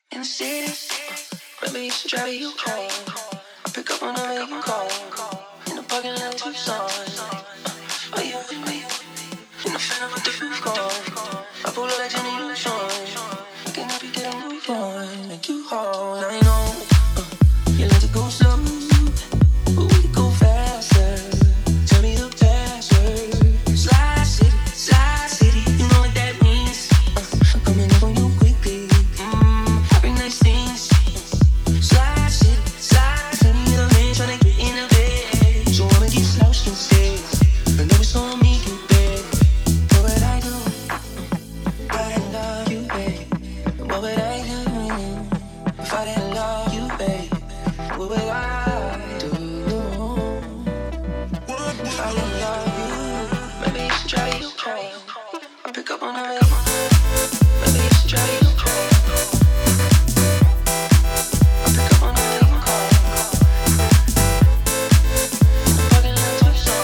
In the city, maybe you should drive you home. Pick up on the way you call. In the parking lot, Tucson. Are you with me? In the phantom with the roof gone. I pull up like Jenny Neutron. Can I be getting move on? Make you hard. I know you like to go slow, but we could go faster. Tell me the password. Slide city, you know what that means. I'm coming up on you quickly. Happy nice things. Slide city, the man tryna get in the bed. So I'ma get slouched instead. I know it's on me, you bet. What would I do? I love you, babe. What would I do if I didn't love you, babe? What would I do if I didn't love you? Maybe you should try you home. I'll pick up on the way. Maybe you should try you home. I'll pick up on the way you call. In the parking lot, Tucson.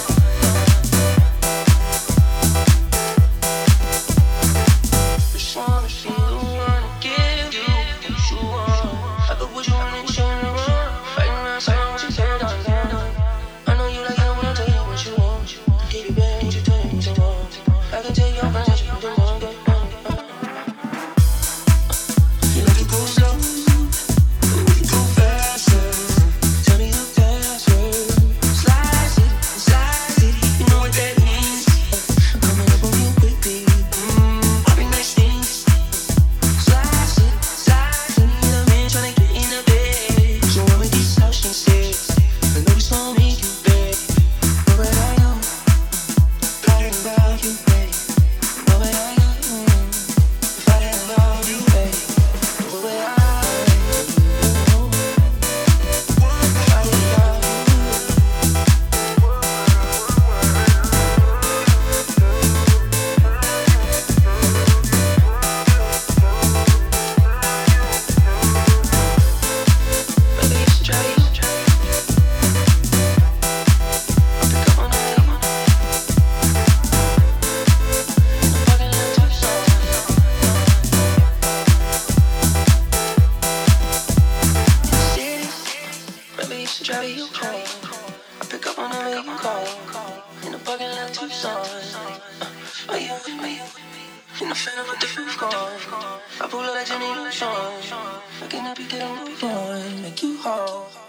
Just wanna see the one to give you what you want. I could put you on and show you around. Fighting around, saying what you said on down. I know you like it when I tell you what you want. Give you back what you tell me what you want. I can tell your friends what you do want. You like to go slow, but we can go faster. Tell me the password. Slide city, you know what that means. I'm coming up on you quickly. Happy nice things. Slide city, the man tryna get in the bed. So I'ma get slouched instead. I know it's gonna make you beg. What would I do if I didn't love you, babe? What would I do if I didn't love you, babe? What would I do if I didn't love you? Maybe you should try you. I'll pick up on the way. In the parking lot, Tucson. In the city, maybe you should drive you home. I'll pick up on the way you call. In the parking lot, Tucson. Are you with me? In the phantom with the roof gone. I pull up like Jenny Neutron. I cannot be getting move on. Make you hard.